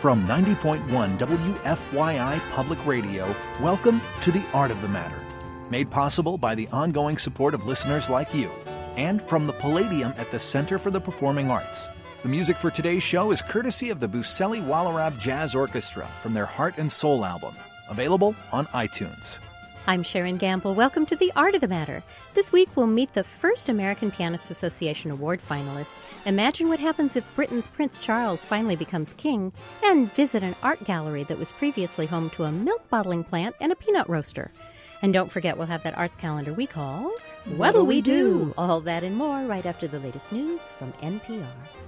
From 90.1 WFYI Public Radio, welcome to The Art of the Matter. Made possible by the ongoing support of listeners like you. And from the Palladium at the Center for the Performing Arts. The music for today's show is courtesy of the Buseli Wallarab Jazz Orchestra from their Heart and Soul album. Available on iTunes. I'm Sharon Gamble. Welcome to The Art of the Matter. This week we'll meet the first American Pianists Association Award finalist, imagine what happens if Britain's Prince Charles finally becomes king, and visit an art gallery that was previously home to a milk bottling plant and a peanut roaster. And don't forget, we'll have that arts calendar we call What'll We Do? All that and more right after the latest news from NPR.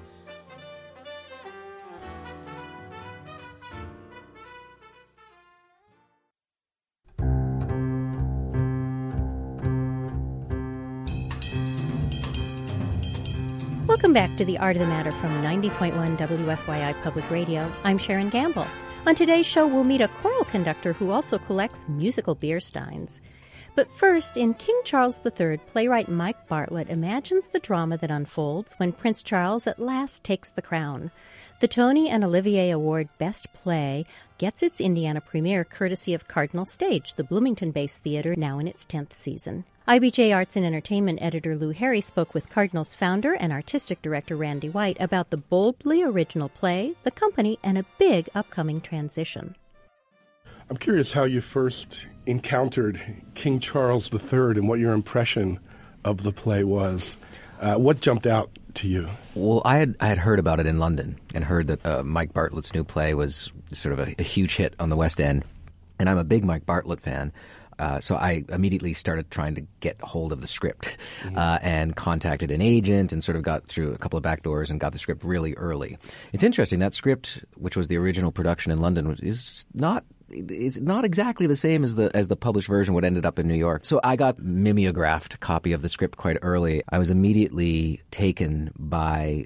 Welcome back to The Art of the Matter from 90.1 WFYI Public Radio. I'm Sharon Gamble. On today's show, we'll meet a choral conductor who also collects musical beer steins. But first, in King Charles III, playwright Mike Bartlett imagines the drama that unfolds when Prince Charles at last takes the crown. The Tony and Olivier Award Best Play gets its Indiana premiere courtesy of Cardinal Stage, the Bloomington-based theater now in its 10th season. IBJ Arts and Entertainment editor Lou Harry spoke with Cardinal's founder and artistic director Randy White about the boldly original play, the company, and a big upcoming transition. I'm curious how you first encountered King Charles III and what your impression of the play was. What jumped out to you? Well, I had heard about it in London and heard that Mike Bartlett's new play was sort of a huge hit on the West End. And I'm a big Mike Bartlett fan. So I immediately started trying to get hold of the script and contacted an agent and sort of got through a couple of back doors and got the script really early. It's interesting, that script, which was the original production in London, is not exactly the same as the published version, what ended up in New York. So I got mimeographed copy of the script quite early. I was immediately taken by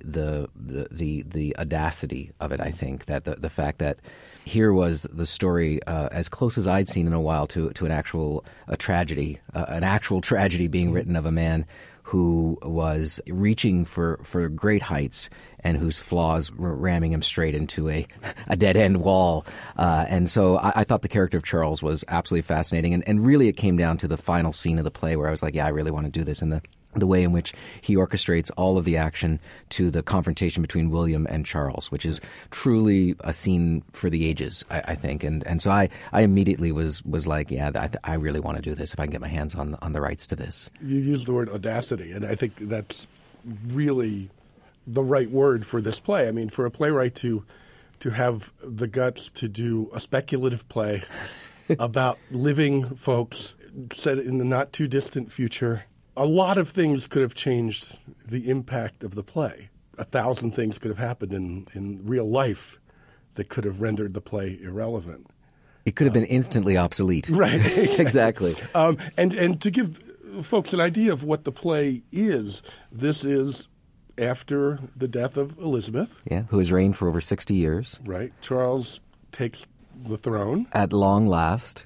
the audacity of it, I think, that the fact that here was the story as close as I'd seen in a while to an actual tragedy, an actual tragedy being written of a man who was reaching for great heights and whose flaws were ramming him straight into a dead-end wall. And so I thought the character of Charles was absolutely fascinating. And really it came down to the final scene of the play where I was like, yeah, I really want to do this. And the way in which he orchestrates all of the action to the confrontation between William and Charles, which is truly a scene for the ages, I think. And so I immediately was like, yeah, I really want to do this if I can get my hands on the rights to this. You used the word audacity, and I think that's really the right word for this play. I mean, for a playwright to have the guts to do a speculative play about living folks set in the not-too-distant future, a lot of things could have changed the impact of the play. 1,000 things could have happened in real life that could have rendered the play irrelevant. It could have been instantly obsolete. Right. Exactly. And to give folks an idea of what the play is, this is after the death of Elizabeth. Yeah, who has reigned for over 60 years. Right. Charles takes the throne. At long last.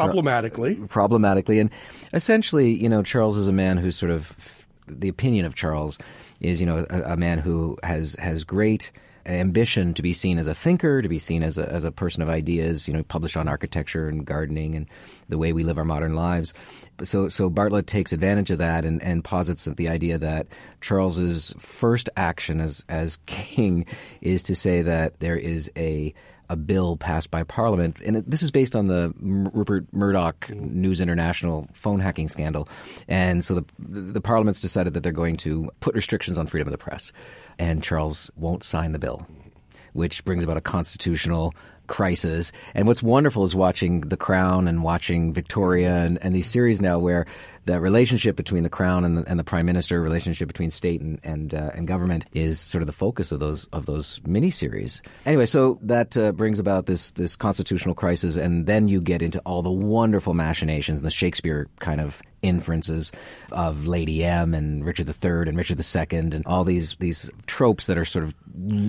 Problematically. And essentially, Charles is a man who's sort of, the opinion of Charles is, a man who has great ambition to be seen as a thinker, to be seen as a person of ideas, published on architecture and gardening and the way we live our modern lives. So Bartlett takes advantage of that and posits the idea that Charles's first action as king is to say that there is a bill passed by Parliament, and this is based on the Rupert Murdoch News International phone hacking scandal. And so the Parliament's decided that they're going to put restrictions on freedom of the press, and Charles won't sign the bill, which brings about a constitutional crisis. And what's wonderful is watching The Crown and watching Victoria and these series now where the relationship between the Crown and the Prime Minister, relationship between state and government is sort of the focus of those miniseries. Anyway, so that brings about this constitutional crisis, and then you get into all the wonderful machinations and the Shakespeare kind of inferences of Lady M and Richard III and Richard II and all these tropes that are sort of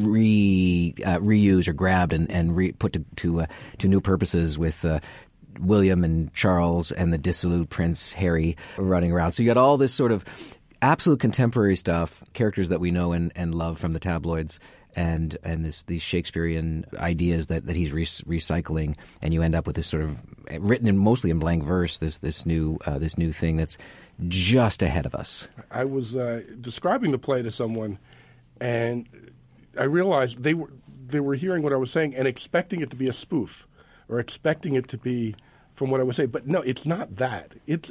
reused or grabbed and put to new purposes with William and Charles and the dissolute Prince Harry running around. So you got all this sort of absolute contemporary stuff, characters that we know and love from the tabloids, and these Shakespearean ideas that he's recycling, and you end up with this sort of written mostly in blank verse, this new thing that's just ahead of us. I was describing the play to someone, and I realized they were hearing what I was saying and expecting it to be a spoof, or expecting it to be from what I was saying. But no, it's not that. It's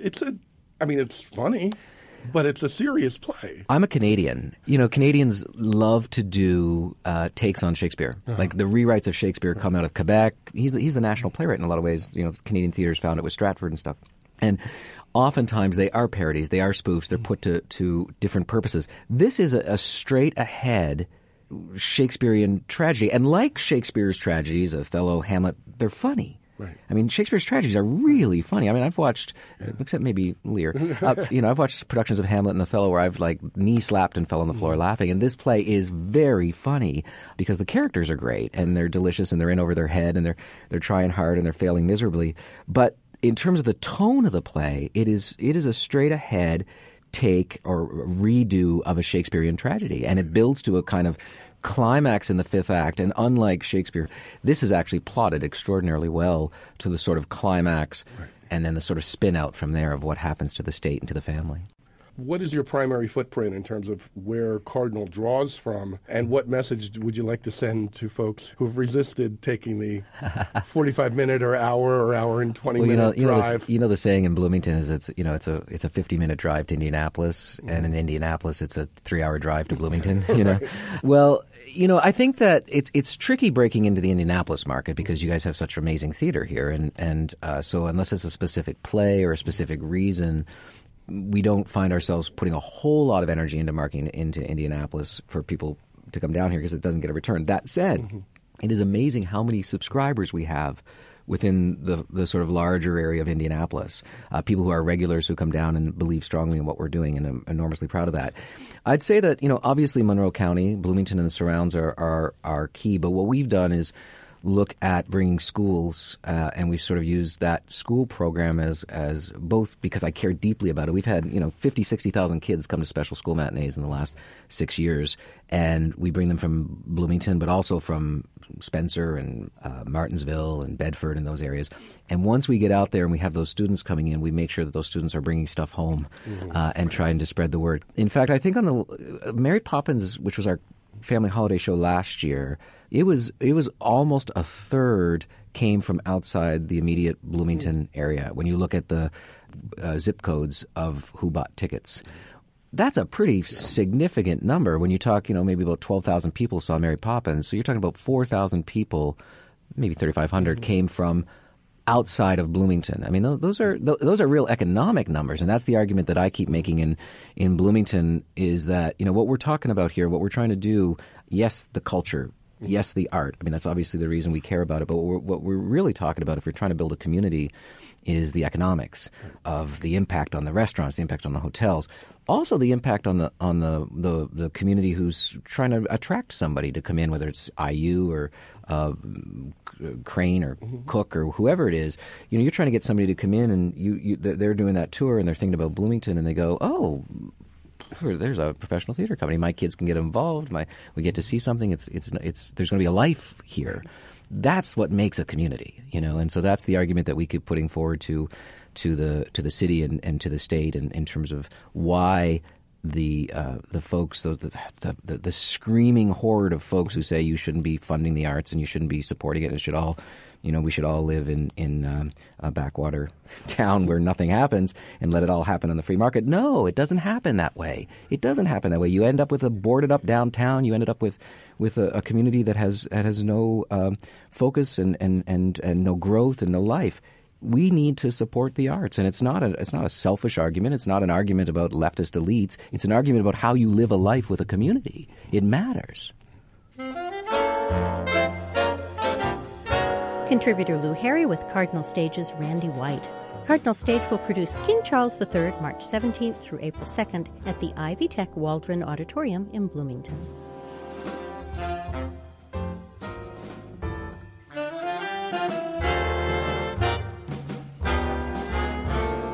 funny, but it's a serious play. I'm a Canadian. You know, Canadians love to do takes on Shakespeare. Like the rewrites of Shakespeare come out of Quebec. He's the national playwright in a lot of ways. You know, Canadian theaters found it with Stratford and stuff. And oftentimes they are parodies, they are spoofs, they're put to different purposes. This is a straight ahead Shakespearean tragedy. And like Shakespeare's tragedies, Othello, Hamlet, they're funny. Right. I mean, Shakespeare's tragedies are really funny. I mean, I've watched, except maybe Lear, I've watched productions of Hamlet and Othello where I've knee slapped and fell on the floor laughing. And this play is very funny because the characters are great and they're delicious and they're in over their head and they're trying hard and they're failing miserably. But in terms of the tone of the play, it is a straight ahead take or redo of a Shakespearean tragedy, and it builds to a kind of climax in the fifth act. And unlike Shakespeare, this is actually plotted extraordinarily well to the sort of climax, and then the sort of spin out from there of what happens to the state and to the family. What is your primary footprint in terms of where Cardinal draws from, and what message would you like to send to folks who have resisted taking the 45-minute or hour and 20-minute drive? You know the saying in Bloomington is it's a 50-minute drive to Indianapolis, and in Indianapolis it's a 3-hour drive to Bloomington. You know, well, you know, I think that it's tricky breaking into the Indianapolis market because you guys have such amazing theater here, and so unless it's a specific play or a specific reason, we don't find ourselves putting a whole lot of energy into marketing into Indianapolis for people to come down here because it doesn't get a return. That said, it is amazing how many subscribers we have within the sort of larger area of Indianapolis. People who are regulars who come down and believe strongly in what we're doing, and I'm enormously proud of that. I'd say that, you know, obviously Monroe County, Bloomington and the surrounds are key, but what we've done is look at bringing schools, and we've sort of used that school program as both because I care deeply about it. We've had 50, 60,000 kids come to special school matinees in the last 6 years, and we bring them from Bloomington, but also from Spencer and Martinsville and Bedford and those areas. And once we get out there and we have those students coming in, we make sure that those students are bringing stuff home and trying to spread the word. In fact, I think on the Mary Poppins, which was our family holiday show last year, it was almost a third came from outside the immediate Bloomington area. When you look at the zip codes of who bought tickets, that's a pretty significant number. When you talk, maybe about 12,000 people saw Mary Poppins, so you're talking about 4,000 people, maybe 3,500 came from outside of Bloomington. I mean, those are real economic numbers, and that's the argument that I keep making in Bloomington is that what we're talking about here, what we're trying to do. Yes, the culture. Yes, the art. I mean, that's obviously the reason we care about it. But what we're really talking about, if we're trying to build a community, is the economics of the impact on the restaurants, the impact on the hotels, also the impact on the community who's trying to attract somebody to come in, whether it's IU or Crane or Cook or whoever it is. You're trying to get somebody to come in, and they're doing that tour, and they're thinking about Bloomington, and they go, oh, there's a professional theater company. My kids can get involved. We get to see something. There's going to be a life here. That's what makes a community, And so that's the argument that we keep putting forward to the city and to the state, and in terms of why the folks, the screaming horde of folks who say you shouldn't be funding the arts and you shouldn't be supporting it, and it should all. We should all live in a backwater town where nothing happens and let it all happen on the free market. No, it doesn't happen that way. It doesn't happen that way. You end up with a boarded up downtown. You ended up with a community that has no focus and no growth and no life. We need to support the arts, and it's not a selfish argument. It's not an argument about leftist elites. It's an argument about how you live a life with a community. It matters. Contributor Lou Harry with Cardinal Stage's Randy White. Cardinal Stage will produce King Charles III March 17th through April 2nd at the Ivy Tech Waldron Auditorium in Bloomington.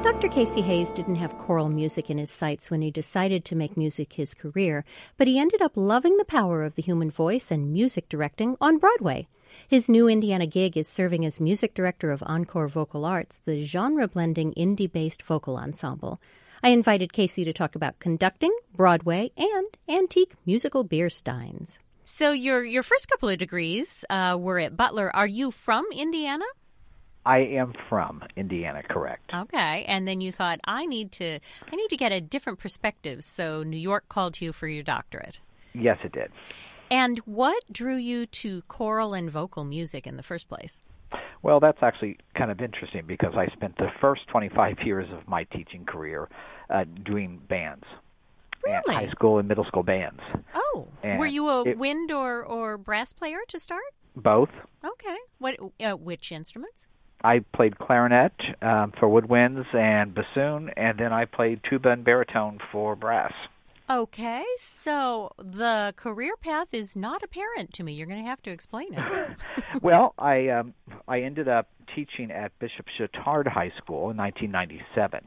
Dr. Casey Hays didn't have choral music in his sights when he decided to make music his career, but he ended up loving the power of the human voice and music directing on Broadway. His new Indiana gig is serving as music director of Encore Vocal Arts, the genre-blending indie-based vocal ensemble. I invited Casey to talk about conducting, Broadway, and antique musical beer steins. So your first couple of degrees were at Butler. Are you from Indiana? I am from Indiana, correct. Okay, and then you thought, I need to get a different perspective, so New York called you for your doctorate. Yes, it did. And what drew you to choral and vocal music in the first place? Well, that's actually kind of interesting because I spent the first 25 years of my teaching career doing bands. Really? High school and middle school bands. Oh, and were you a wind or brass player to start? Both. Okay. Which instruments? I played clarinet for woodwinds and bassoon, and then I played tuba and baritone for brass. Okay, so the career path is not apparent to me. You're going to have to explain it. Well, I ended up teaching at Bishop Chatard High School in 1997,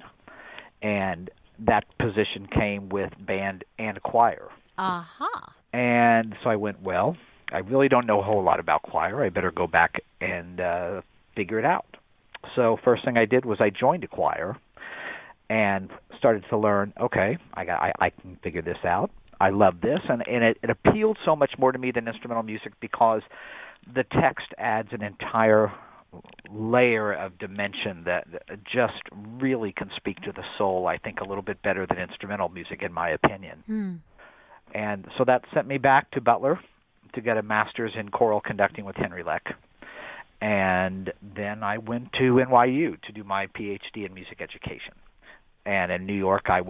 and that position came with band and choir. Uh-huh. And so I went, well, I really don't know a whole lot about choir. I better go back and figure it out. So first thing I did was I joined a choir and started to learn, okay, I can figure this out. I love this. And it appealed so much more to me than instrumental music because the text adds an entire layer of dimension that just really can speak to the soul, I think, a little bit better than instrumental music, in my opinion. And so that sent me back to Butler to get a master's in choral conducting with Henry Leck. And then I went to NYU to do my PhD in music education. And in New York, I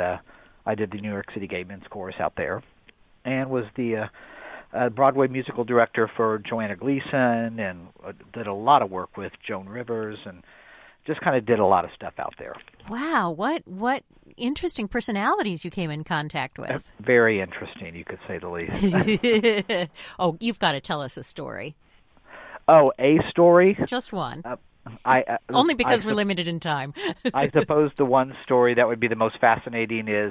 did the New York City Gay Men's Chorus out there, and was the Broadway musical director for Joanna Gleason, and did a lot of work with Joan Rivers, and just kind of did a lot of stuff out there. Wow, what interesting personalities you came in contact with. Very interesting, you could say the least. Oh, you've got to tell us a story. Oh, a story? Just one. Only because we're limited in time. I suppose the one story that would be the most fascinating is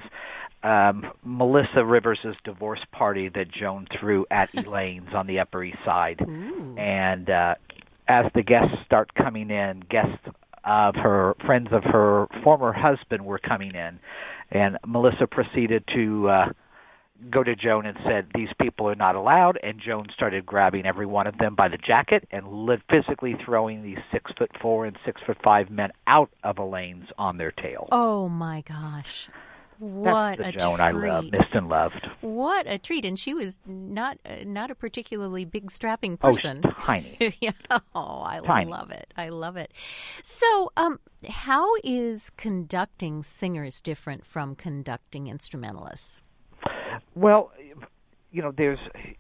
Melissa Rivers' divorce party that Joan threw at Elaine's on the Upper East Side. Ooh. And as the guests start coming in, guests of her, friends of her former husband were coming in, and Melissa proceeded to go to Joan and said, these people are not allowed, and Joan started grabbing every one of them by the jacket and physically throwing these 6'4" and 6'5" men out of Elaine's on their tail. Oh my gosh. What That's the a Joan treat. I missed and loved. What a treat. And she was not a particularly big strapping person. Oh, she's tiny. Yeah. Oh, I Tiny. love it. I love it. So, how is conducting singers different from conducting instrumentalists? Well, there's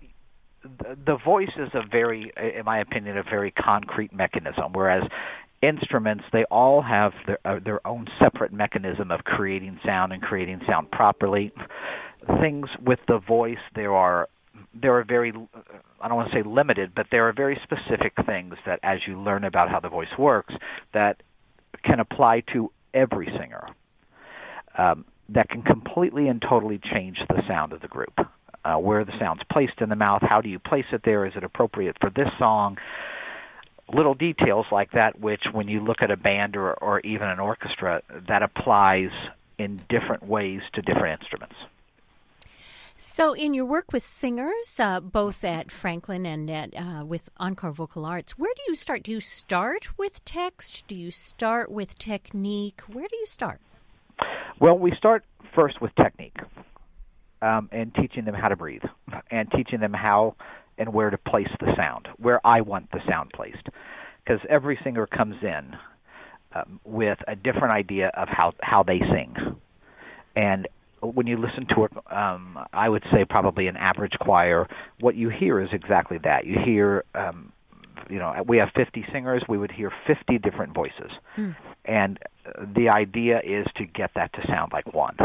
the voice is a very, in my opinion, a very concrete mechanism, whereas instruments, they all have their own separate mechanism of creating sound and creating sound properly. Things with the voice, there are very, I don't want to say limited, but there are very specific things that as you learn about how the voice works that can apply to every singer. That can completely and totally change the sound of the group. Where the sound's placed in the mouth, how do you place it there? Is it appropriate for this song? Little details like that, which when you look at a band or even an orchestra, that applies in different ways to different instruments. So in your work with singers, both at Franklin and with Encore Vocal Arts, where do you start? Do you start with text? Do you start with technique? Where do you start? Well, we start first with technique and teaching them how to breathe and teaching them how and where to place the sound, where I want the sound placed. Because every singer comes in with a different idea of how they sing. And when you listen to it, I would say probably an average choir, what you hear is exactly that. You hear, we have 50 singers, we would hear 50 different voices. And the idea is to get that to sound like one.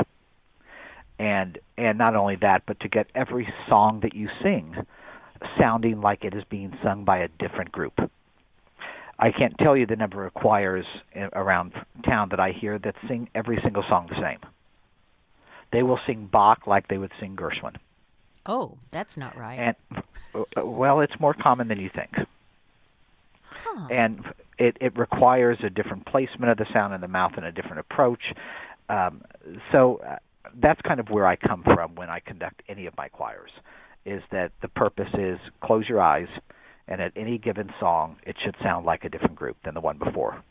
And not only that, but to get every song that you sing sounding like it is being sung by a different group. I can't tell you the number of choirs around town that I hear that sing every single song the same. They will sing Bach like they would sing Gershwin. Oh, that's not right. And well, it's more common than you think. Huh. And it requires a different placement of the sound in the mouth and a different approach. So that's kind of where I come from when I conduct any of my choirs, is that the purpose is close your eyes, and at any given song, it should sound like a different group than the one before.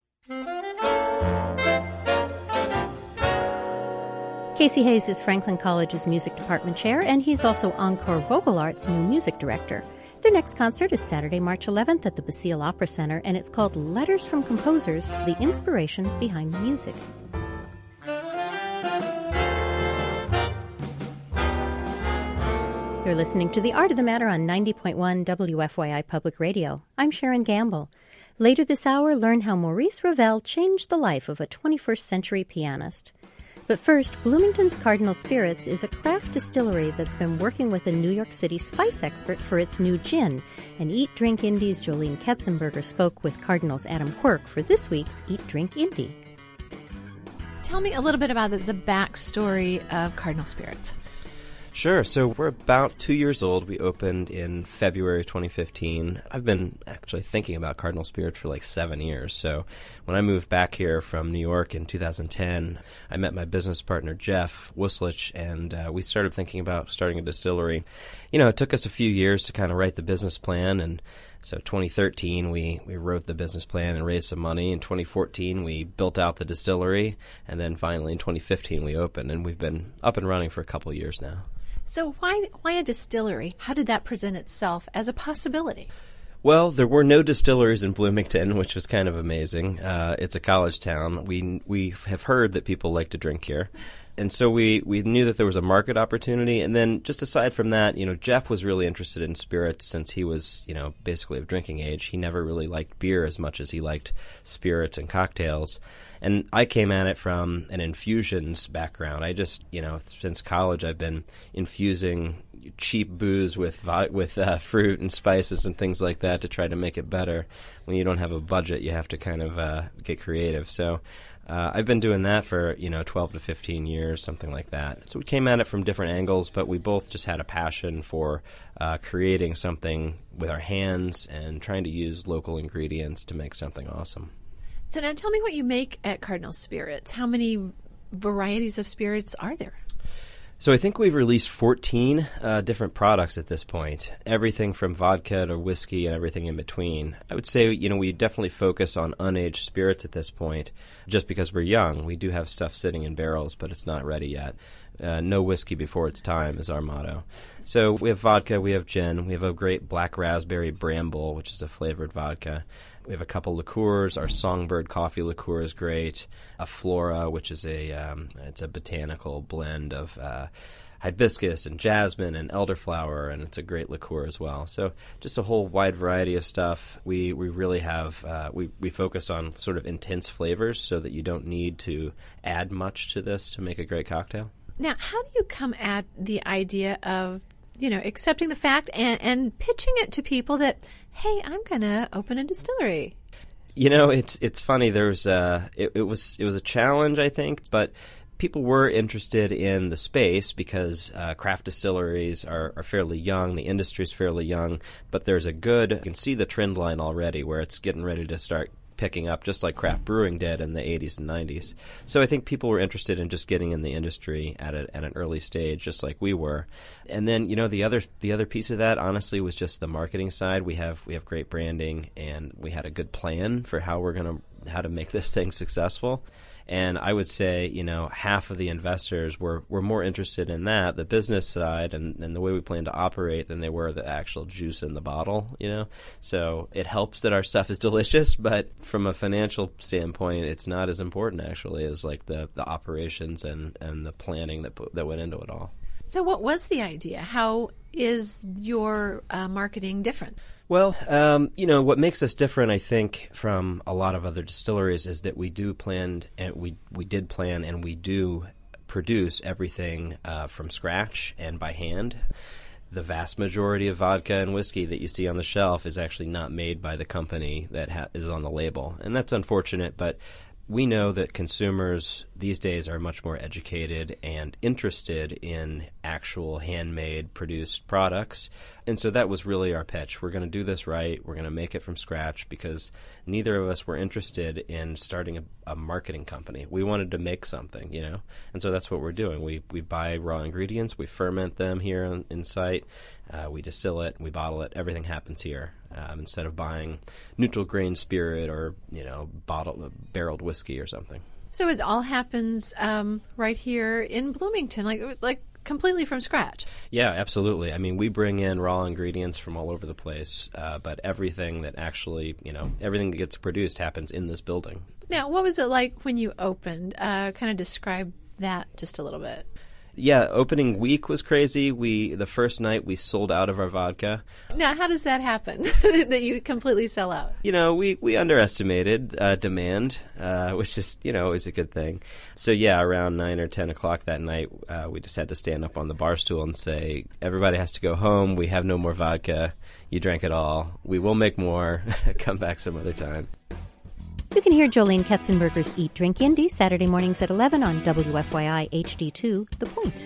Casey Hayes is Franklin College's music department chair, and he's also Encore Vocal Art's new music director. Their next concert is Saturday, March 11th at the Basile Opera Center, and it's called Letters from Composers, the Inspiration Behind the Music. You're listening to The Art of the Matter on 90.1 WFYI Public Radio. I'm Sharon Gamble. Later this hour, learn how Maurice Ravel changed the life of a 21st century pianist. But first, Bloomington's Cardinal Spirits is a craft distillery that's been working with a New York City spice expert for its new gin. And Eat Drink Indie's Jolene Ketzenberger spoke with Cardinal's Adam Quirk for this week's Eat Drink Indie. Tell me a little bit about the backstory of Cardinal Spirits. Sure. So we're about 2 years old. We opened in February 2015. I've been actually thinking about Cardinal Spirits for like 7 years. So when I moved back here from New York in 2010, I met my business partner, Jeff Wuslich, and we started thinking about starting a distillery. You know, it took us a few years to kind of write the business plan, and so 2013, we wrote the business plan and raised some money. In 2014, we built out the distillery, and then finally in 2015, we opened, and we've been up and running for a couple of years now. So why a distillery? How did that present itself as a possibility? Well, there were no distilleries in Bloomington, which was kind of amazing. It's a college town. We have heard that people like to drink here. And so we knew that there was a market opportunity. And then just aside from that, you know, Jeff was really interested in spirits since he was, you know, basically of drinking age. He never really liked beer as much as he liked spirits and cocktails. And I came at it from an infusions background. I just, you know, since college I've been infusing cheap booze with fruit and spices and things like that to try to make it better. When you don't have a budget, you have to kind of get creative. So I've been doing that for, 12 to 15 years, something like that. So we came at it from different angles, but we both just had a passion for creating something with our hands and trying to use local ingredients to make something awesome. So now tell me what you make at Cardinal Spirits. How many varieties of spirits are there? So I think we've released 14 different products at this point, everything from vodka to whiskey and everything in between. I would say, we definitely focus on unaged spirits at this point just because we're young. We do have stuff sitting in barrels, but it's not ready yet. No whiskey before its time is our motto. So we have vodka, we have gin, we have a great black raspberry bramble, which is a flavored vodka. We have a couple liqueurs. Our Songbird coffee liqueur is great. A Flora, which is it's a botanical blend of hibiscus and jasmine and elderflower, and it's a great liqueur as well. So just a whole wide variety of stuff. We really have we focus on sort of intense flavors so that you don't need to add much to this to make a great cocktail. Now, how do you come at the idea of accepting the fact and pitching it to people that, hey, I'm going to open a distillery? It's funny. There's it was a challenge, I think, but people were interested in the space because craft distilleries are fairly young. The industry's fairly young, but you can see the trend line already where it's getting ready to start picking up, just like craft brewing did in the 80s and 90s. So I think people were interested in just getting in the industry at an early stage, just like we were. And then, the other piece of that, honestly, was just the marketing side. We have great branding, and we had a good plan for how to make this thing successful. And I would say, half of the investors were more interested in that, the business side and the way we plan to operate, than they were the actual juice in the bottle, So it helps that our stuff is delicious, but from a financial standpoint, it's not as important, actually, as like the operations and the planning that went into it all. So what was the idea? How is your marketing different? Well, what makes us different, I think, from a lot of other distilleries is that we did plan and we do produce everything from scratch and by hand. the vast majority of vodka and whiskey that you see on the shelf is actually not made by the company that is on the label. And that's unfortunate, but we know that consumers these days are much more educated and interested in actual handmade produced products. And so that was really our pitch. We're going to do this right. We're going to make it from scratch because neither of us were interested in starting a marketing company. We wanted to make something, you know. And so that's what we're doing. We buy raw ingredients. We ferment them here in site. We distill it. We bottle it. Everything happens here. Instead of buying neutral grain spirit or, you know, barreled whiskey or something. So it all happens right here in Bloomington, like completely from scratch. Yeah, absolutely. I mean, we bring in raw ingredients from all over the place, but everything that actually, you know, everything that gets produced happens in this building. Now, what was it like when you opened? Kind of describe that just a little bit. Yeah, opening week was crazy. The first night we sold out of our vodka. Now, how does that happen, that you completely sell out? You know, we underestimated demand, which is, you know, is a good thing. So, yeah, around 9 or 10 o'clock that night, we just had to stand up on the bar stool and say, everybody has to go home. We have no more vodka. You drank it all. We will make more. Come back some other time. You can hear Jolene Katzenberger's Eat, Drink, Indie Saturday mornings at 11 on WFYI HD2, The Point.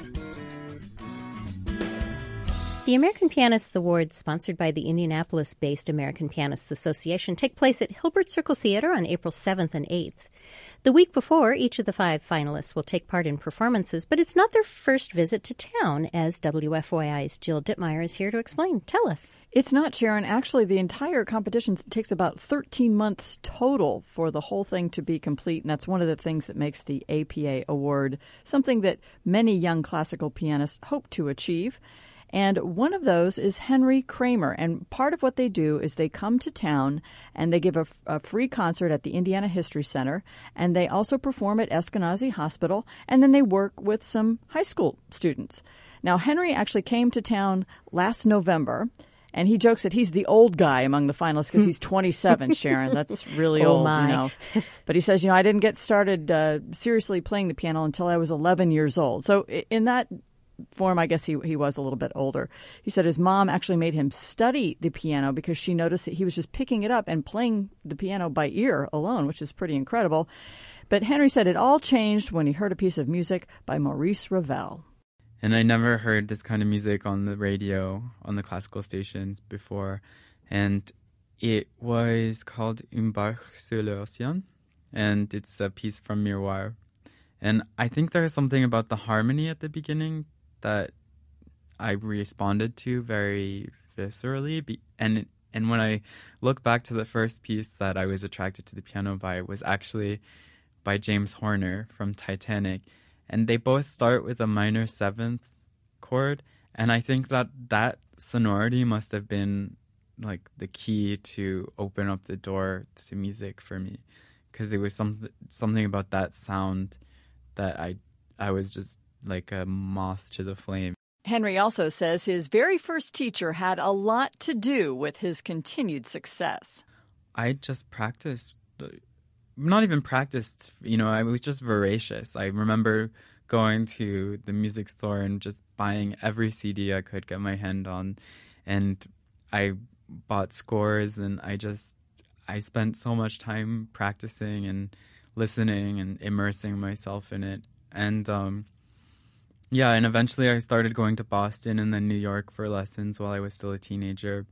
The American Pianists Awards, sponsored by the Indianapolis-based American Pianists Association, take place at Hilbert Circle Theater on April 7th and 8th. The week before, each of the 5 finalists will take part in performances, but it's not their first visit to town, as WFYI's Jill Dittmeyer is here to explain. Tell us. It's not, Sharon. Actually, the entire competition takes about 13 months total for the whole thing to be complete, and that's one of the things that makes the APA Award something that many young classical pianists hope to achieve. And one of those is Henry Kramer. And part of what they do is they come to town and they give a free concert at the Indiana History Center. And they also perform at Eskenazi Hospital. And then they work with some high school students. Now, Henry actually came to town last November. And he jokes that he's the old guy among the finalists because he's 27, Sharon. That's really old, my. You know. But he says, you know, I didn't get started seriously playing the piano until I was 11 years old. So in that form, I guess he was a little bit older. He said his mom actually made him study the piano because she noticed that he was just picking it up and playing the piano by ear alone, which is pretty incredible. But Henry said it all changed when he heard a piece of music by Maurice Ravel. And I never heard this kind of music on the radio, on the classical stations before. And it was called Un Bach sur l'Océan, and it's a piece from Miroir. And I think there's something about the harmony at the beginning that I responded to very viscerally. And when I look back to the first piece that I was attracted to the piano by, it was actually by James Horner from Titanic. And they both start with a minor 7th chord. And I think that sonority must have been like the key to open up the door to music for me. Because there was something about that sound that I was just like a moth to the flame. Henry also says his very first teacher had a lot to do with his continued success. I just practiced, not even practiced, you know, I was just voracious. I remember going to the music store and just buying every CD I could get my hand on. And I bought scores, and I spent so much time practicing and listening and immersing myself in it. And and eventually I started going to Boston and then New York for lessons while I was still a teenager.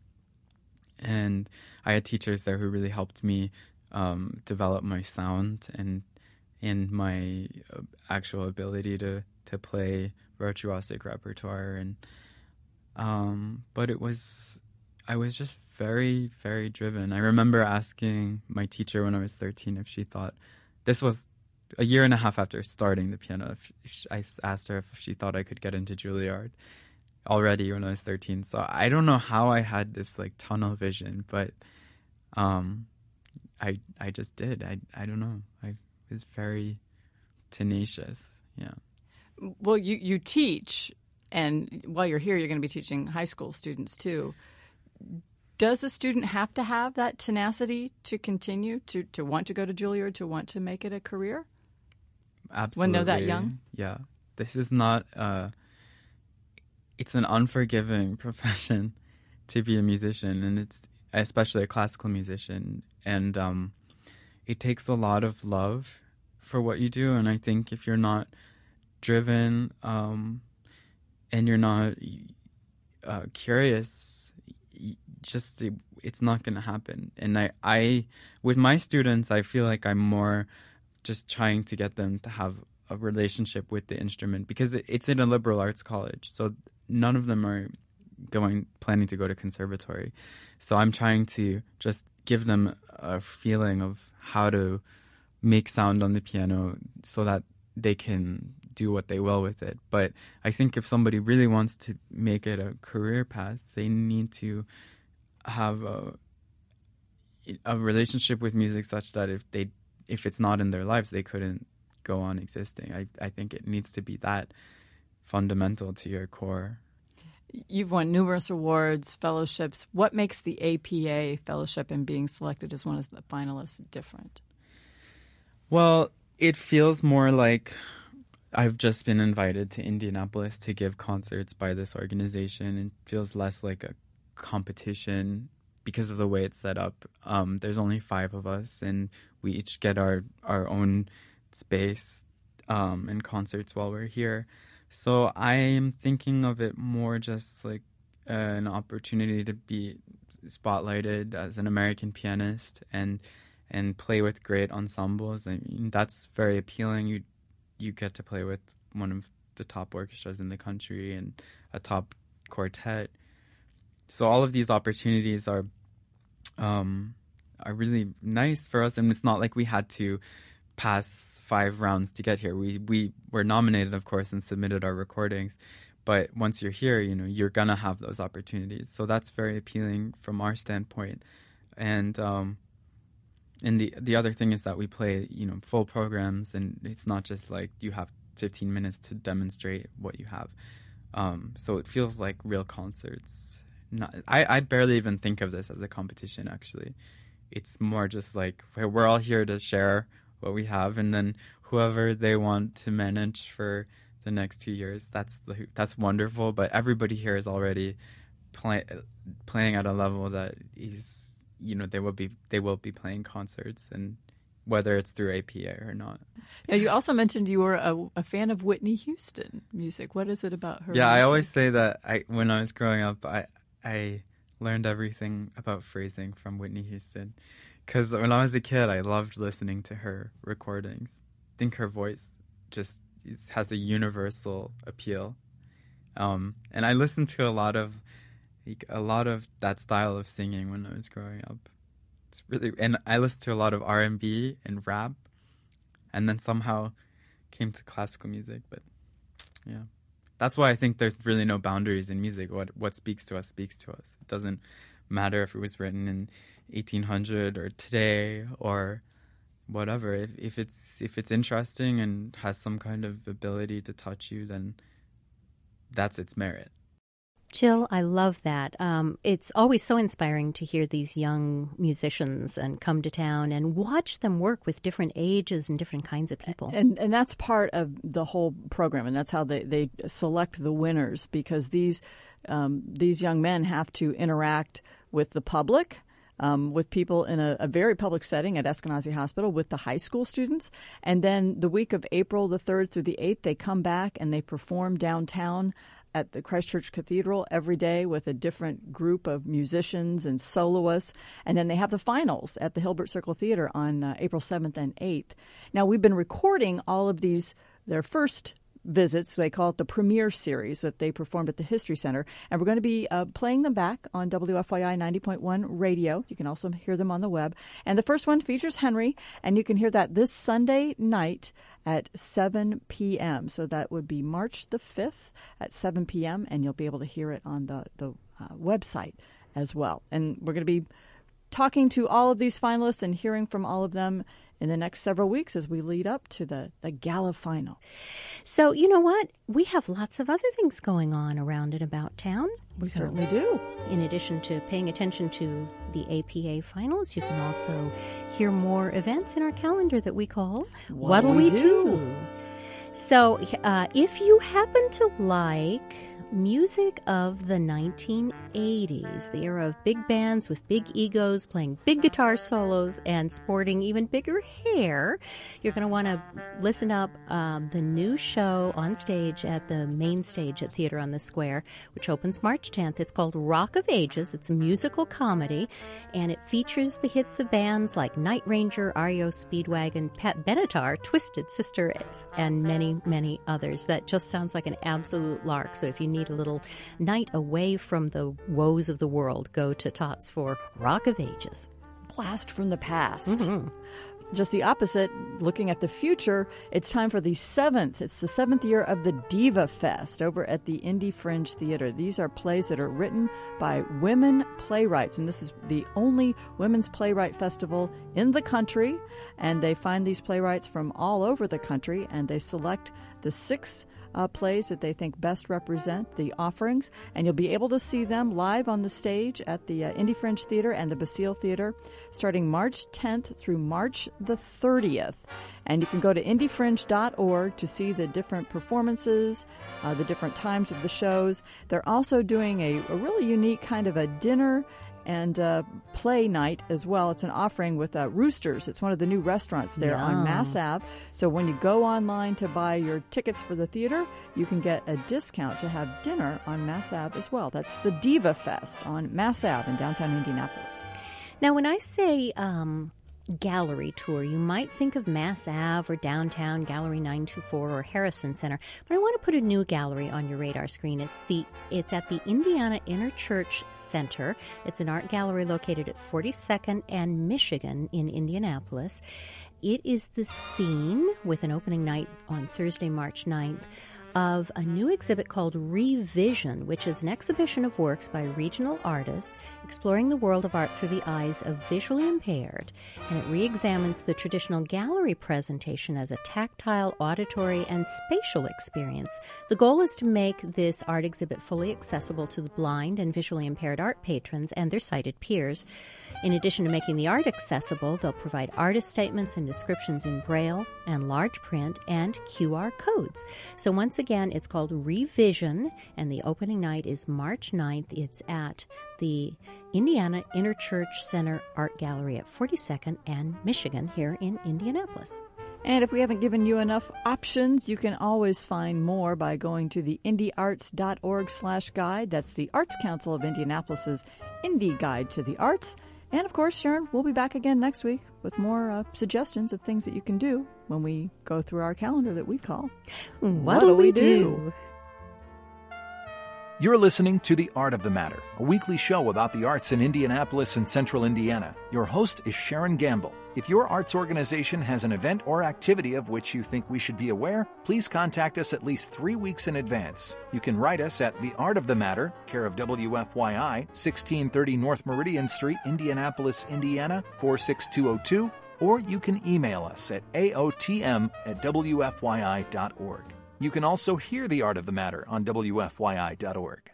And I had teachers there who really helped me develop my sound and my actual ability to play virtuosic repertoire. And but I was just very, very driven. I remember asking my teacher when I was 13 if she thought, this was a year and a half after starting the piano, I asked her if she thought I could get into Juilliard already when I was 13. So I don't know how I had this like tunnel vision, but I just did. I don't know. I was very tenacious. Yeah. Well, you teach, and while you're here, you're going to be teaching high school students too. Does a student have to have that tenacity to continue to want to go to Juilliard, to want to make it a career? Absolutely. When they're that young? Yeah. This is not it's an unforgiving profession to be a musician, and it's especially a classical musician. And it takes a lot of love for what you do. And I think if you're not driven and you're not curious, it's not going to happen. And I with my students, I feel like I'm more just trying to get them to have a relationship with the instrument, because it's in a liberal arts college, so none of them are planning to go to conservatory. So I'm trying to just give them a feeling of how to make sound on the piano so that they can do what they will with it. But I think if somebody really wants to make it a career path, they need to have a relationship with music such that if it's not in their lives, they couldn't go on existing. I think it needs to be that fundamental to your core. You've won numerous awards, fellowships. What makes the APA fellowship and being selected as one of the finalists different? Well, it feels more like I've just been invited to Indianapolis to give concerts by this organization. It feels less like a competition because of the way it's set up. There's only 5 of us, and we each get our own space and concerts while we're here. So I am thinking of it more just like an opportunity to be spotlighted as an American pianist and play with great ensembles. I mean, that's very appealing. You get to play with one of the top orchestras in the country and a top quartet. So all of these opportunities are really nice for us, and it's not like we had to pass 5 rounds to get here. We were nominated, of course, and submitted our recordings, but once you're here, you're gonna have those opportunities. So that's very appealing from our standpoint. And the other thing is that we play full programs, and it's not just like you have 15 minutes to demonstrate what you have. So it feels like real concerts. I barely even think of this as a competition, actually. It's more just like we're all here to share what we have, and then whoever they want to manage for the next 2 years, that's wonderful. But everybody here is already playing at a level that is, they will be playing concerts, and whether it's through APA or not. Now, you also mentioned you were a fan of Whitney Houston music. What is it about her? Yeah, music? I always say that when I was growing up, I learned everything about phrasing from Whitney Houston. Because when I was a kid, I loved listening to her recordings. I think her voice just has a universal appeal. And I listened to a lot of that style of singing when I was growing up. And I listened to a lot of R&B and rap, and then somehow came to classical music. But yeah, that's why I think there's really no boundaries in music. What speaks to us speaks to us. It doesn't matter if it was written in 1800 or today or whatever. If it's interesting and has some kind of ability to touch you, then that's its merit. Jill, I love that. It's always so inspiring to hear these young musicians and come to town and watch them work with different ages and different kinds of people. And that's part of the whole program, and that's how they select the winners, because these young men have to interact with the public, with people in a very public setting at Eskenazi Hospital with the high school students. And then the week of April the 3rd through the 8th, they come back and they perform downtown at the Christ Church Cathedral every day with a different group of musicians and soloists. And then they have the finals at the Hilbert Circle Theater on April 7th and 8th. Now, we've been recording all of their first visits. They call it the premiere series that they performed at the History Center. And we're going to be playing them back on WFYI 90.1 radio. You can also hear them on the web. And the first one features Henry, and you can hear that this Sunday night at 7 p.m. So that would be March the 5th at 7 p.m., and you'll be able to hear it on the website as well. And we're going to be talking to all of these finalists and hearing from all of them in the next several weeks as we lead up to the gala final. So, you know what? We have lots of other things going on around and about town. We certainly do. In addition to paying attention to the APA finals, you can also hear more events in our calendar that we call What'll We Do? So if you happen to like music of the 1980s, the era of big bands with big egos playing big guitar solos and sporting even bigger hair. You're going to want to listen up the new show on stage at the main stage at Theater on the Square, which opens March 10th. It's called Rock of Ages. It's a musical comedy, and it features the hits of bands like Night Ranger, REO Speedwagon, Pat Benatar, Twisted Sister, and many, many others. That just sounds like an absolute lark. So if you need a little night away from the woes of the world, go to Tots for Rock of Ages. Blast from the past. Mm-hmm. Just the opposite, looking at the future, it's time for the seventh year of the Diva Fest over at the Indie Fringe Theater. These are plays that are written by women playwrights, and this is the only women's playwright festival in the country. And they find these playwrights from all over the country, and they select the 6 plays that they think best represent the offerings, and you'll be able to see them live on the stage at the Indie Fringe Theater and the Basile Theater starting March 10th through March the 30th. And you can go to indiefringe.org to see the different performances, the different times of the shows. They're also doing a really unique kind of a dinner and play night as well. It's an offering with Roosters. It's one of the new restaurants there on Mass Ave. So when you go online to buy your tickets for the theater, you can get a discount to have dinner on Mass Ave as well. That's the Diva Fest on Mass Ave in downtown Indianapolis. Now, when I say gallery tour, you might think of Mass Ave or downtown Gallery 924 or Harrison Center, but I want to put a new gallery on your radar screen. It's at the Indiana Interchurch Center. It's an art gallery located at 42nd and Michigan in Indianapolis. It is the scene, with an opening night on Thursday, March 9th, of a new exhibit called Revision, which is an exhibition of works by regional artists exploring the world of art through the eyes of visually impaired. And it re-examines the traditional gallery presentation as a tactile, auditory, and spatial experience. The goal is to make this art exhibit fully accessible to the blind and visually impaired art patrons and their sighted peers. In addition to making the art accessible, they'll provide artist statements and descriptions in Braille and large print and QR codes. So once again, it's called Revision, and the opening night is March 9th. It's at the Indiana Interchurch Center Art Gallery at 42nd and Michigan here in Indianapolis. And if we haven't given you enough options, you can always find more by going to the indiearts.org/guide. That's the Arts Council of Indianapolis's Indie Guide to the Arts. And of course, Sharon, we'll be back again next week with more suggestions of things that you can do when we go through our calendar that we call What'll We Do? You're listening to The Art of the Matter, a weekly show about the arts in Indianapolis and Central Indiana. Your host is Sharon Gamble. If your arts organization has an event or activity of which you think we should be aware, please contact us at least 3 weeks in advance. You can write us at The Art of the Matter, care of WFYI, 1630 North Meridian Street, Indianapolis, Indiana, 46202, or you can email us at aotm@wfyi.org. You can also hear The Art of the Matter on WFYI.org.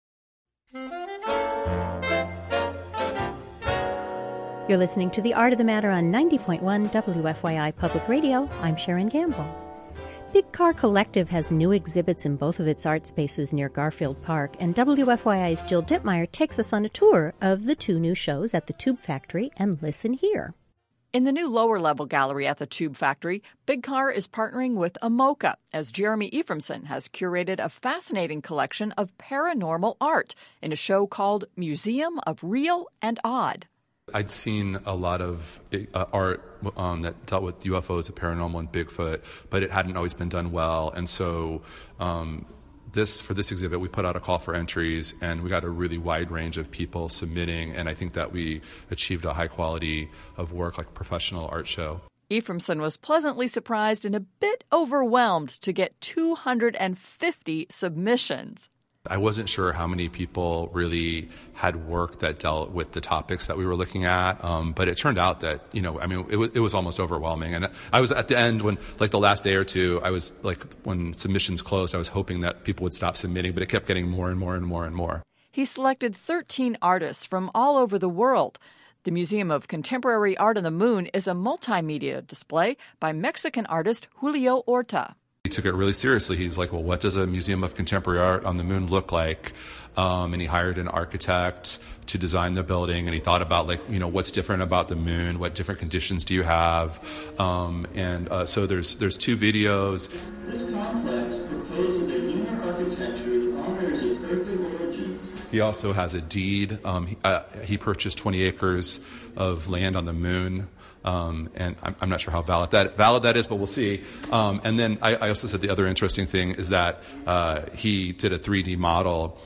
You're listening to The Art of the Matter on 90.1 WFYI Public Radio. I'm Sharon Gamble. Big Car Collective has new exhibits in both of its art spaces near Garfield Park, and WFYI's Jill Dittmeyer takes us on a tour of the 2 new shows at the Tube Factory and Listen Here. In the new lower-level gallery at the Tube Factory, Big Car is partnering with Amoca, as Jeremy Ephraimson has curated a fascinating collection of paranormal art in a show called Museum of Real and Odd. I'd seen a lot of art that dealt with UFOs, the paranormal, and Bigfoot, but it hadn't always been done well. And so for this exhibit, we put out a call for entries, and we got a really wide range of people submitting, and I think that we achieved a high quality of work, like a professional art show. Ephraimson was pleasantly surprised and a bit overwhelmed to get 250 submissions. I wasn't sure how many people really had work that dealt with the topics that we were looking at, but it turned out that, it was almost overwhelming. And I was at the end, when, like, the last day or two, I was, like, when submissions closed, I was hoping that people would stop submitting, but it kept getting more and more and more and more. He selected 13 artists from all over the world. The Museum of Contemporary Art on the Moon is a multimedia display by Mexican artist Julio Orta. took it really seriously. He's like, well, what does a museum of contemporary art on the moon look like? And he hired an architect to design the building, and he thought about, like, what's different about the moon? What different conditions do you have? So there's 2 videos. This complex proposes a lunar architecture that honors its earthly origins. He also has a deed. He purchased 20 acres of land on the moon. And I'm not sure how valid that is, but we'll see. And then I also said the other interesting thing is that he did a 3D model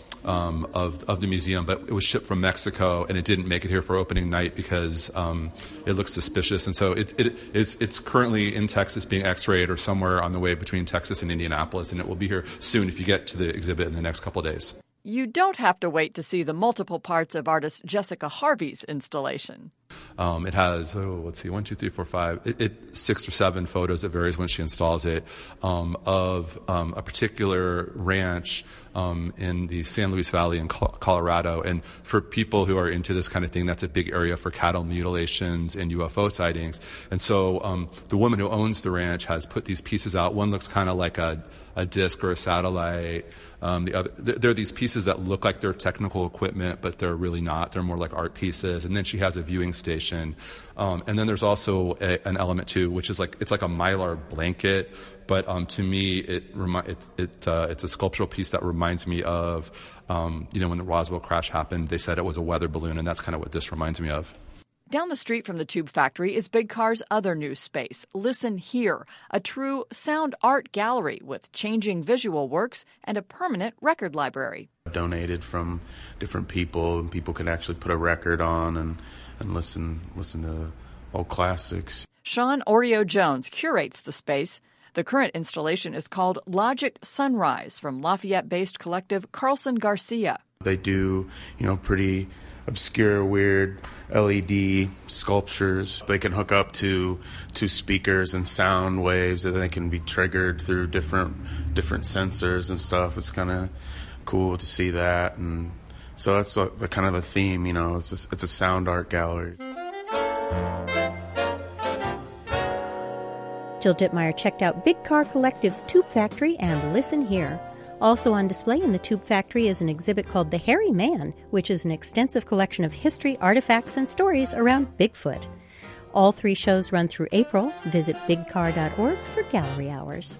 of the museum, but it was shipped from Mexico, and it didn't make it here for opening night because it looks suspicious. And so it's currently in Texas being X-rayed, or somewhere on the way between Texas and Indianapolis, and it will be here soon if you get to the exhibit in the next couple of days. You don't have to wait to see the multiple parts of artist Jessica Harvey's installation. It has, 1, 2, 3, 4, 5, 6 or 7 photos. It varies when she installs it, of a particular ranch in the San Luis Valley in Colorado. And for people who are into this kind of thing, that's a big area for cattle mutilations and UFO sightings. And so the woman who owns the ranch has put these pieces out. One looks kind of like a disc or a satellite. There are these pieces that look like they're technical equipment, but they're really not. They're more like art pieces. And then she has a viewing station. And then there's also an element too, which is it's like a Mylar blanket. But to me, it's a sculptural piece that reminds me of, when the Roswell crash happened, they said it was a weather balloon, and that's kind of what this reminds me of. Down the street from the Tube Factory is Big Car's other new space, Listen Here, a true sound art gallery with changing visual works and a permanent record library. Donated from different people, and people can actually put a record on and listen to old classics. Sean Oreo Jones curates the space. The current installation is called Logic Sunrise from Lafayette-based collective Carlson Garcia. They do, pretty obscure, weird LED sculptures. They can hook up to speakers and sound waves, and they can be triggered through different sensors and stuff. It's kind of cool to see that, and so that's the kind of the theme. It's a sound art gallery. Jill Dittmeyer checked out Big Car Collective's Tube Factory and Listen Here. Also on display in the Tube Factory is an exhibit called The Hairy Man, which is an extensive collection of history, artifacts, and stories around Bigfoot. All 3 shows run through April. Visit bigcar.org for gallery hours.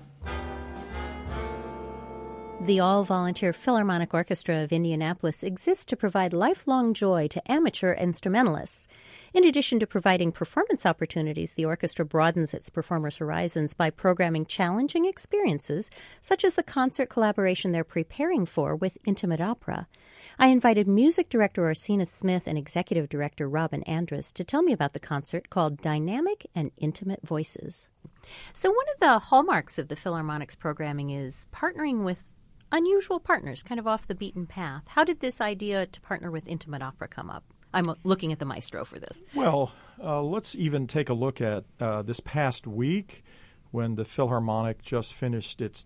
The all-volunteer Philharmonic Orchestra of Indianapolis exists to provide lifelong joy to amateur instrumentalists. In addition to providing performance opportunities, the orchestra broadens its performers' horizons by programming challenging experiences, such as the concert collaboration they're preparing for with Intimate Opera. I invited music director Orsina Smith and executive director Robin Andrus to tell me about the concert called Dynamic and Intimate Voices. So one of the hallmarks of the Philharmonic's programming is partnering with unusual partners, kind of off the beaten path. How did this idea to partner with Intimate Opera come up? I'm looking at the maestro for this. Well, let's even take a look at this past week when the Philharmonic just finished its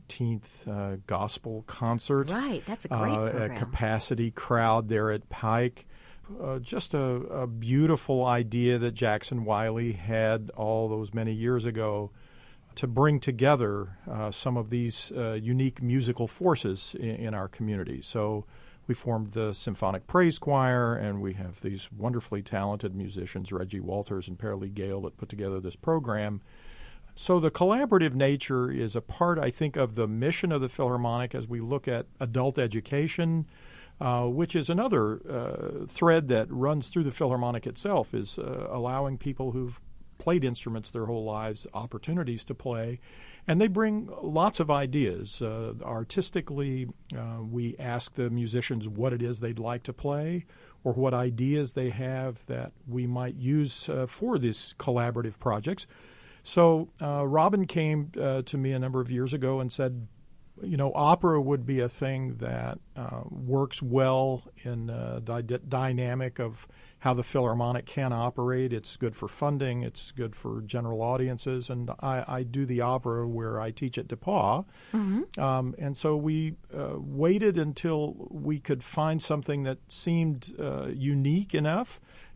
19th gospel concert. Right, that's a great program. A capacity crowd there at Pike. Just a beautiful idea that Jackson Wiley had all those many years ago to bring together some of these unique musical forces in our community. So we formed the Symphonic Praise Choir, and we have these wonderfully talented musicians, Reggie Walters and Paralee Gale, that put together this program. So the collaborative nature is a part, I think, of the mission of the Philharmonic as we look at adult education, which is another thread that runs through the Philharmonic itself, is allowing people who've played instruments their whole lives opportunities to play. And they bring lots of ideas. Artistically, we ask the musicians what it is they'd like to play or what ideas they have that we might use for these collaborative projects. So Robin came to me a number of years ago and said, opera would be a thing that works well in the dynamic of how the Philharmonic can operate. It's good for funding. It's good for general audiences. And I do the opera where I teach at DePauw. Mm-hmm. And so we waited until we could find something that seemed unique enough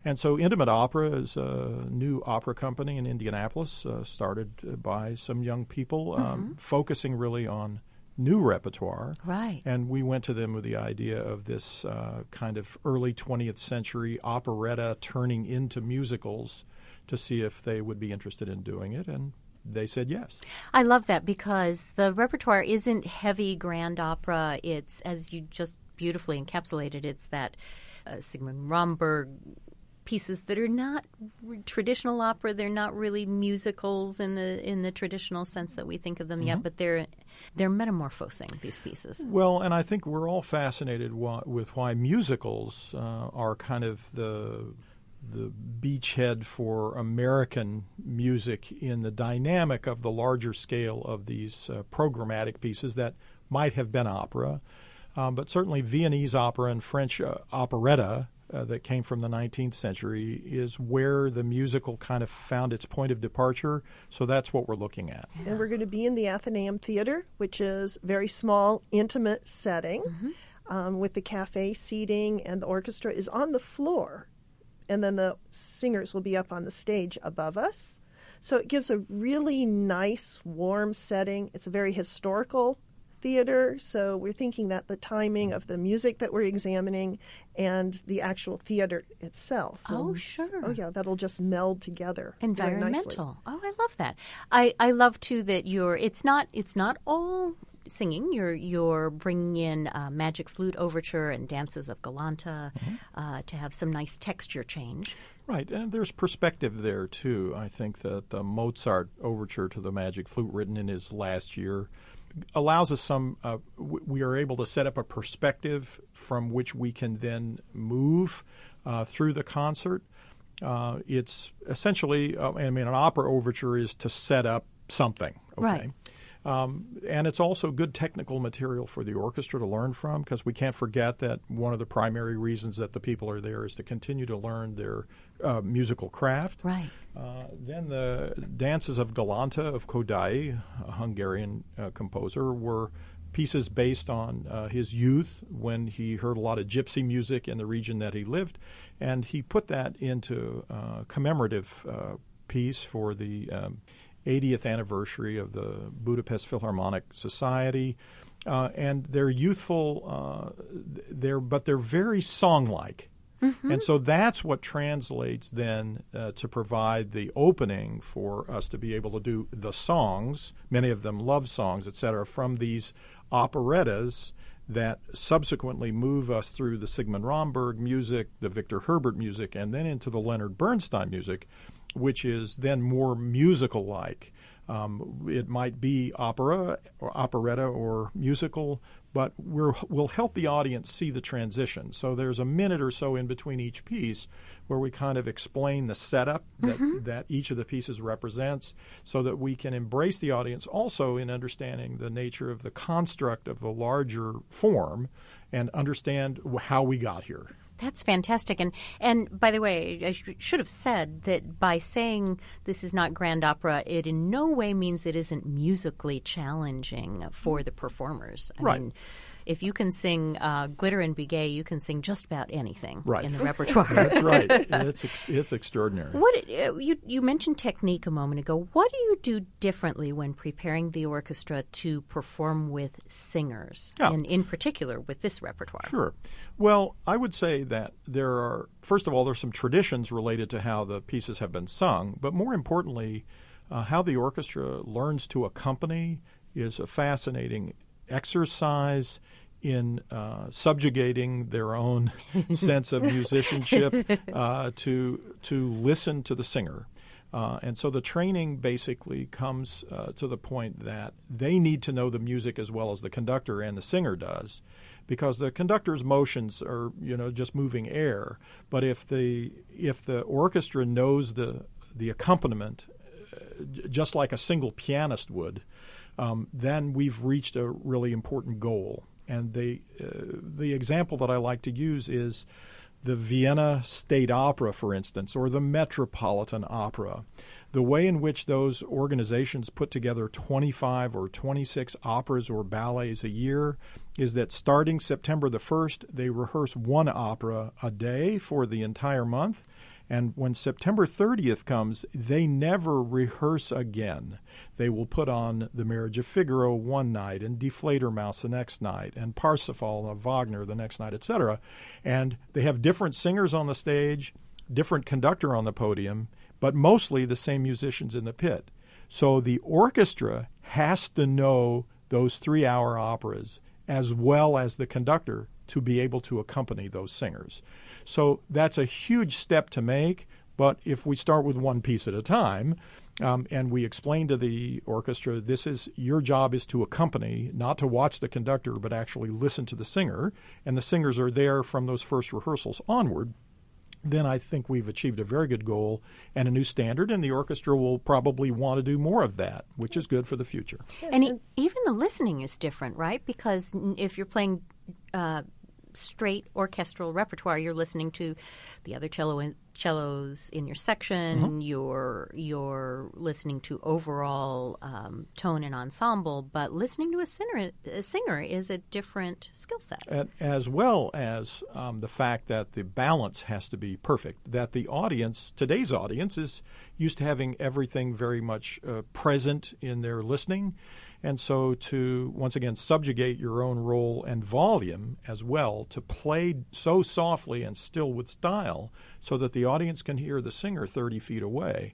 And so Intimate Opera is a new opera company in Indianapolis, started by some young people, focusing really on new repertoire. Right. And we went to them with the idea of this kind of early 20th century operetta turning into musicals to see if they would be interested in doing it, and they said yes. I love that because the repertoire isn't heavy grand opera. It's, as you just beautifully encapsulated, it's that Sigmund Romberg pieces that are not traditional opera. They're not really musicals in the traditional sense that we think of them yet, but they're metamorphosing these pieces. Well, and I think we're all fascinated with why musicals are kind of the beachhead for American music in the dynamic of the larger scale of these programmatic pieces that might have been opera. But certainly Viennese opera and French operetta that came from the 19th century is where the musical kind of found its point of departure. So that's what we're looking at. And we're going to be in the Athenaeum Theater, which is a very small, intimate setting with the cafe seating, and the orchestra is on the floor. And then the singers will be up on the stage above us. So it gives a really nice, warm setting. It's a very historical theater, so we're thinking that the timing of the music that we're examining and the actual theater itself. Oh, sure. Oh, yeah, that'll just meld together. Environmental. Oh, I love that. I love, too, that it's not all singing. You're bringing in Magic Flute Overture and Dances of Galanta to have some nice texture change. Right, and there's perspective there, too. I think that the Mozart Overture to the Magic Flute, written in his last year, allows us we are able to set up a perspective from which we can then move through the concert. It's essentially, an opera overture is to set up something. Okay? Right. And it's also good technical material for the orchestra to learn from, because we can't forget that one of the primary reasons that the people are there is to continue to learn their musical craft. Right. Then the Dances of Galanta of Kodály, a Hungarian composer, were pieces based on his youth when he heard a lot of gypsy music in the region that he lived, and he put that into a commemorative piece for the 80th anniversary of the Budapest Philharmonic Society, and they're youthful, but they're very song-like. And so that's what translates then to provide the opening for us to be able to do the songs, many of them love songs, et cetera, from these operettas that subsequently move us through the Sigmund Romberg music, the Victor Herbert music, and then into the Leonard Bernstein music, which is then more musical-like. It might be opera or operetta or musical, but we'll help the audience see the transition. So there's a minute or so in between each piece where we kind of explain the setup that each of the pieces represents, so that we can embrace the audience also in understanding the nature of the construct of the larger form and understand how we got here. That's fantastic. And by the way, I should have said that by saying this is not grand opera, it in no way means it isn't musically challenging for the performers. I mean, if you can sing Glitter and Be Gay, you can sing just about anything in the repertoire. That's right. It's extraordinary. What you mentioned technique a moment ago. What do you do differently when preparing the orchestra to perform with singers, and in particular with this repertoire? Sure. Well, I would say that first of all, there's some traditions related to how the pieces have been sung, but more importantly, how the orchestra learns to accompany is a fascinating exercise in subjugating their own sense of musicianship to listen to the singer. And so the training basically comes to the point that they need to know the music as well as the conductor and the singer does, because the conductor's motions are just moving air. But if the orchestra knows the accompaniment just like a single pianist would, then we've reached a really important goal. And the example that I like to use is the Vienna State Opera, for instance, or the Metropolitan Opera. The way in which those organizations put together 25 or 26 operas or ballets a year is that starting September the 1st, they rehearse one opera a day for the entire month. And when September 30th comes, they never rehearse again. They will put on The Marriage of Figaro one night and Die Fledermaus the next night and Parsifal of Wagner the next night, etc. And they have different singers on the stage, different conductor on the podium, but mostly the same musicians in the pit. So the orchestra has to know those 3-hour operas as well as the conductor to be able to accompany those singers. So that's a huge step to make, but if we start with one piece at a time, and we explain to the orchestra, your job is to accompany, not to watch the conductor, but actually listen to the singer, and the singers are there from those first rehearsals onward, then I think we've achieved a very good goal and a new standard, and the orchestra will probably want to do more of that, which is good for the future. Yes, and even the listening is different, right? Because if you're playing straight orchestral repertoire, you're listening to the other cellos in your section, you're listening to overall tone and ensemble, but listening to a singer is a different skill set. As well as the fact that the balance has to be perfect, that the audience, today's audience, is used to having everything very much present in their listening. And so to, once again, subjugate your own role and volume as well, to play so softly and still with style so that the audience can hear the singer 30 feet away.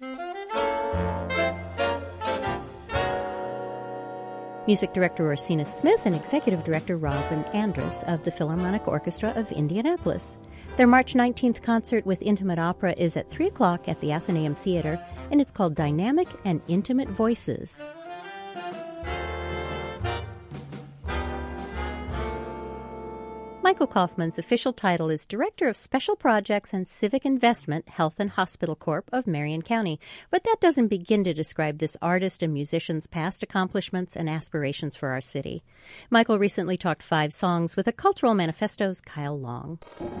Music director Orsina Smith and executive director Robin Andrus of the Philharmonic Orchestra of Indianapolis. Their March 19th concert with intimate opera is at 3 o'clock at the Athenaeum Theater, and it's called Dynamic and Intimate Voices. Michael Kaufman's official title is Director of Special Projects and Civic Investment, Health and Hospital Corp. Of Marion County. But that doesn't begin to describe this artist and musician's past accomplishments and aspirations for our city. Michael recently talked 5 songs with a Cultural Manifesto's Kyle Long.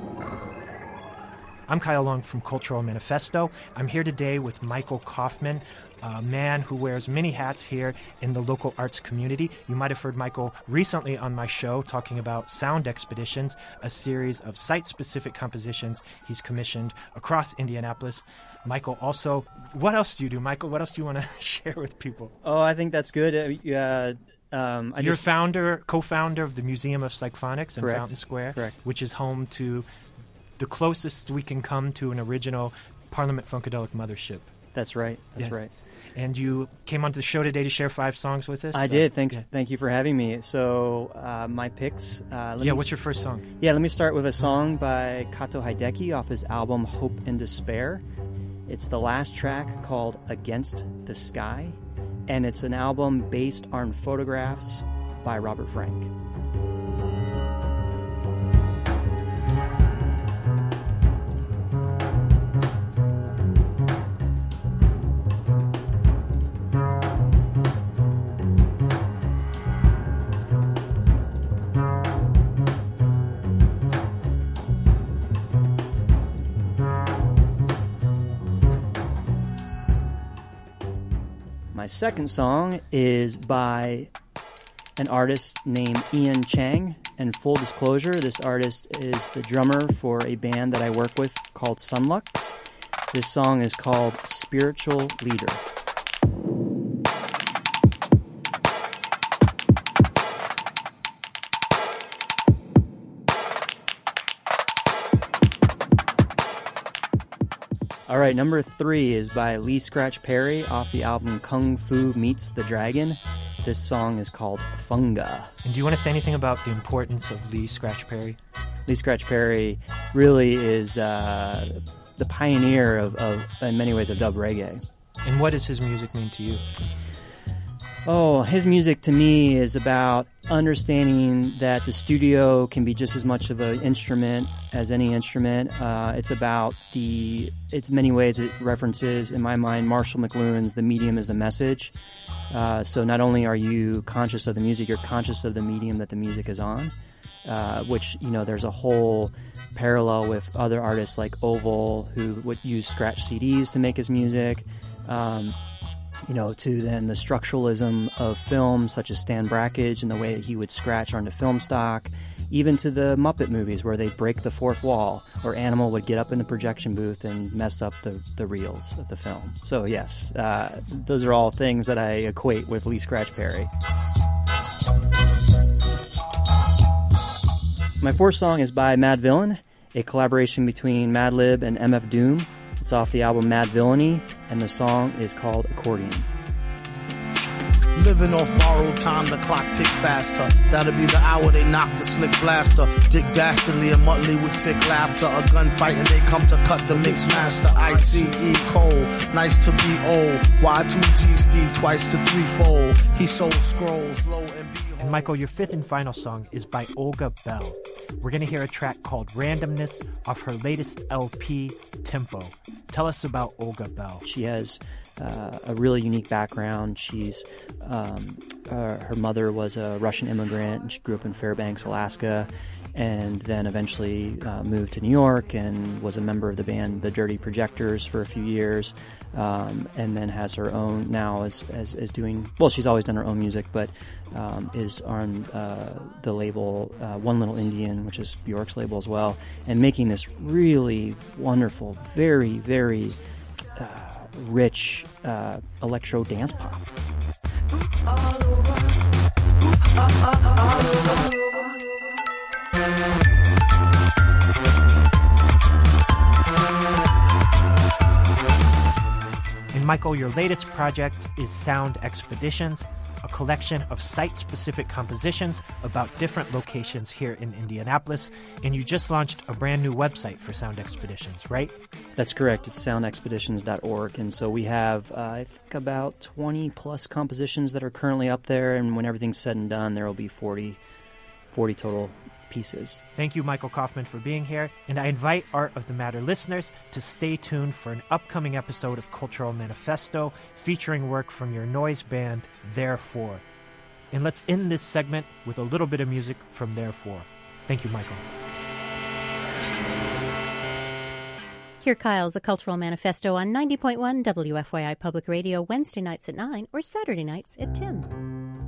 I'm Kyle Long from Cultural Manifesto. I'm here today with Michael Kaufman, a man who wears many hats here in the local arts community. You might have heard Michael recently on my show talking about Sound Expeditions, a series of site-specific compositions he's commissioned across Indianapolis. Michael, also, what else do you do, Michael? What else do you want to share with people? Oh, I think that's good. You're co-founder of the Museum of Symphonics in Fountain Square, which is home to the closest we can come to an original Parliament Funkadelic mothership. That's right. That's right. And you came onto the show today to share 5 songs with us? I did. Thank you for having me. So my picks... what's your first song? Let me start with a song by Kato Hideki off his album Hope and Despair. It's the last track called Against the Sky, and it's an album based on photographs by Robert Frank. My second song is by an artist named Ian Chang, and full disclosure, this artist is the drummer for a band that I work with called Sunlux. This song is called Spiritual Leader. All right, number 3 is by Lee Scratch Perry off the album Kung Fu Meets the Dragon. This song is called Funga. And do you want to say anything about the importance of Lee Scratch Perry? Lee Scratch Perry really is the pioneer of, in many ways, of dub reggae. And what does his music mean to you? Oh, his music to me is about understanding that the studio can be just as much of an instrument as any instrument. It's about it's many ways it references, in my mind, Marshall McLuhan's The Medium is the Message. So not only are you conscious of the music, you're conscious of the medium that the music is on, which, there's a whole parallel with other artists like Oval, who would use scratch CDs to make his music. To then the structuralism of film, such as Stan Brakhage and the way that he would scratch onto film stock, even to the Muppet movies where they'd break the fourth wall, or Animal would get up in the projection booth and mess up the reels of the film. So yes, those are all things that I equate with Lee Scratch Perry. My fourth song is by Madvillain, a collaboration between Madlib and MF Doom. It's off the album Mad Villainy, and the song is called Accordion. Living off borrowed time, the clock tick faster. That'll be the hour they knock the slick blaster. Dick Dastardly and Muttley with sick laughter. A gunfight and they come to cut the mix master. ICE Cole, nice to be old. Y2G Steve twice to threefold. He sold scrolls, low and behold. And Michael, your fifth and final song is by Olga Bell. We're going to hear a track called Randomness off her latest LP, Tempo. Tell us about Olga Bell. She has a really unique background. She's her mother was a Russian immigrant, and she grew up in Fairbanks, Alaska, and then eventually moved to New York and was a member of the band The Dirty Projectors for a few years, and then has her own now as doing, well, she's always done her own music, but is on the label One Little Indian, which is Bjork's label as well, and making this really wonderful, very, very rich electro dance pop. And Michael, your latest project is Sound Expeditions, a collection of site-specific compositions about different locations here in Indianapolis, and you just launched a brand new website for Sound Expeditions, right? That's correct. It's soundexpeditions.org, and so we have, I think, about 20-plus compositions that are currently up there, and when everything's said and done, there will be 40 total pieces. Thank you, Michael Kaufman, for being here, and I invite Art of the Matter listeners to stay tuned for an upcoming episode of Cultural Manifesto featuring work from your noise band, Therefore. And let's end this segment with a little bit of music from Therefore. Thank you, Michael. Hear Kyle's A Cultural Manifesto on 90.1 WFYI Public Radio Wednesday nights at 9 or Saturday nights at 10.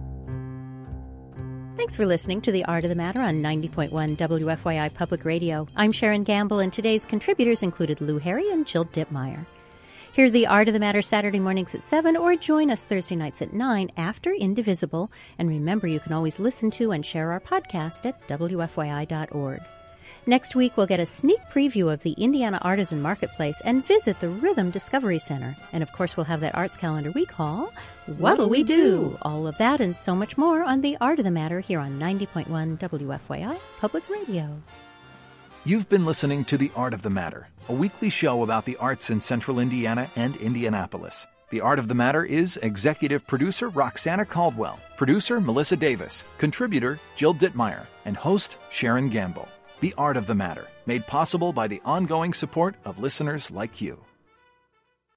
Thanks for listening to The Art of the Matter on 90.1 WFYI Public Radio. I'm Sharon Gamble, and today's contributors included Lou Harry and Jill Dittmeyer. Hear The Art of the Matter Saturday mornings at 7 or join us Thursday nights at 9 after Indivisible. And remember, you can always listen to and share our podcast at WFYI.org. Next week, we'll get a sneak preview of the Indiana Artisan Marketplace and visit the Rhythm Discovery Center. And of course, we'll have that arts calendar we call What'll We Do? All of that and so much more on The Art of the Matter here on 90.1 WFYI Public Radio. You've been listening to The Art of the Matter, a weekly show about the arts in Central Indiana and Indianapolis. The Art of the Matter is executive producer Roxana Caldwell, producer Melissa Davis, contributor Jill Dittmeyer, and host Sharon Gamble. The Art of the Matter, made possible by the ongoing support of listeners like you.